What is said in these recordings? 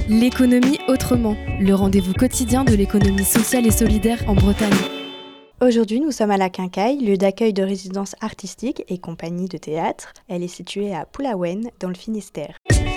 L'économie autrement, le rendez-vous quotidien de l'économie sociale et solidaire en Bretagne. Aujourd'hui, nous sommes à la Quincaille, lieu d'accueil de résidences artistiques et compagnie de théâtre. Elle est située à Poulaouen, dans le Finistère.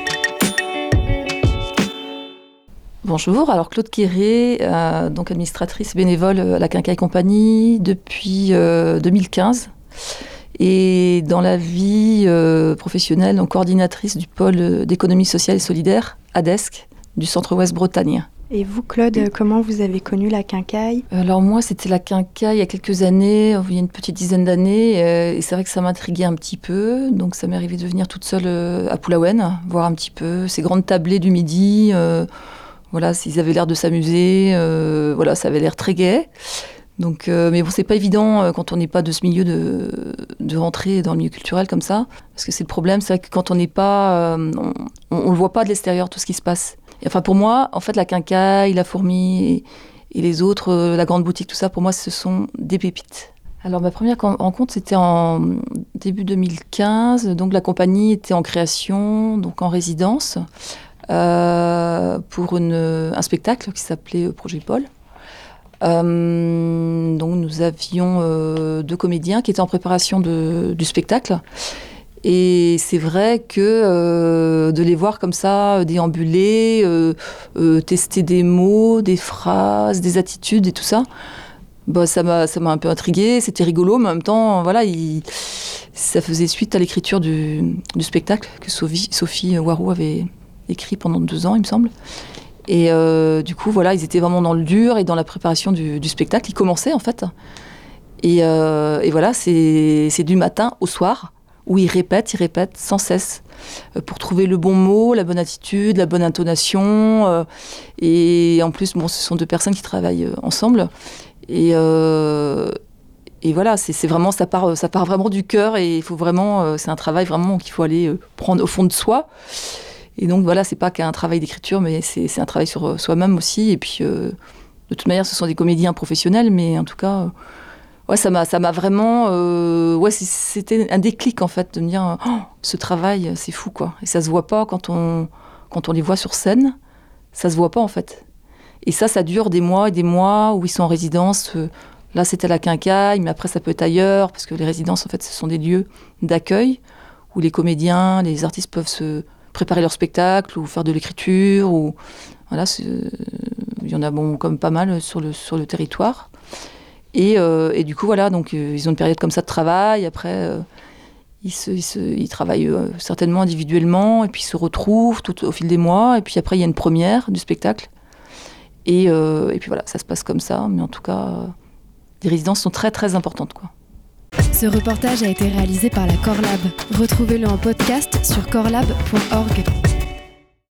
Bonjour, alors Claude Quéré, donc administratrice bénévole à la Quincaille Compagnie depuis 2015. Et dans la vie professionnelle, donc coordinatrice du pôle d'économie sociale et solidaire, ADESC, du centre-ouest bretagne. Et vous, Claude, comment vous avez connu la Quincaille ? Alors moi, c'était la Quincaille il y a quelques années, il y a une petite dizaine d'années, et c'est vrai que ça m'intriguait un petit peu. Donc ça m'est arrivé de venir toute seule à Poulaouen, voir un petit peu ces grandes tablées du midi. Voilà, s'ils avaient l'air de s'amuser, voilà, ça avait l'air très gai. Donc, mais bon, c'est pas évident quand on n'est pas de ce milieu de rentrer dans le milieu culturel comme ça, parce que c'est le problème, c'est que quand on n'est pas, on le voit pas de l'extérieur tout ce qui se passe. Et enfin pour moi, en fait, la Quincaille, la Fourmi et les autres, la grande boutique, tout ça, pour moi, ce sont des pépites. Alors ma première rencontre, c'était en début 2015, donc la compagnie était en création, donc en résidence. Pour un spectacle qui s'appelait Projet Paul. Donc nous avions 2 comédiens qui étaient en préparation du spectacle. Et c'est vrai que de les voir comme ça, déambuler, tester des mots, des phrases, des attitudes et tout ça, bah, ça m'a un peu intriguée, c'était rigolo, mais en même temps, voilà, ça faisait suite à l'écriture du spectacle que Sophie Warou avait écrit pendant 2 ans, il me semble. Et du coup, voilà, ils étaient vraiment dans le dur et dans la préparation du spectacle. Ils commençaient, en fait. Et voilà, c'est du matin au soir, où ils répètent sans cesse, pour trouver le bon mot, la bonne attitude, la bonne intonation. Et en plus, bon, ce sont 2 personnes qui travaillent ensemble. Et voilà, c'est vraiment, ça part vraiment du cœur. Et il faut vraiment, c'est un travail vraiment qu'il faut aller prendre au fond de soi. Et donc voilà, c'est pas qu'un travail d'écriture, mais c'est un travail sur soi-même aussi. Et puis, de toute manière, ce sont des comédiens professionnels, mais en tout cas, ouais, ça m'a vraiment... ouais, c'était un déclic, en fait, de me dire, oh, ce travail, c'est fou, quoi. Et ça se voit pas quand on les voit sur scène. Ça se voit pas, en fait. Et ça dure des mois et des mois où ils sont en résidence. Là, c'était à la Quincaille, mais après, ça peut être ailleurs, parce que les résidences, en fait, ce sont des lieux d'accueil où les comédiens, les artistes peuvent se préparer leur spectacle ou faire de l'écriture. Ou voilà, il y en a bon, comme pas mal sur le territoire. Et du coup, voilà, donc ils ont une période comme ça de travail. Après, ils travaillent certainement individuellement et puis ils se retrouvent tout au fil des mois. Et puis après, il y a une première du spectacle. Et puis voilà, ça se passe comme ça. Mais en tout cas, les résidences sont très, très importantes, quoi. Ce reportage a été réalisé par la Corlab. Retrouvez-le en podcast sur corlab.org.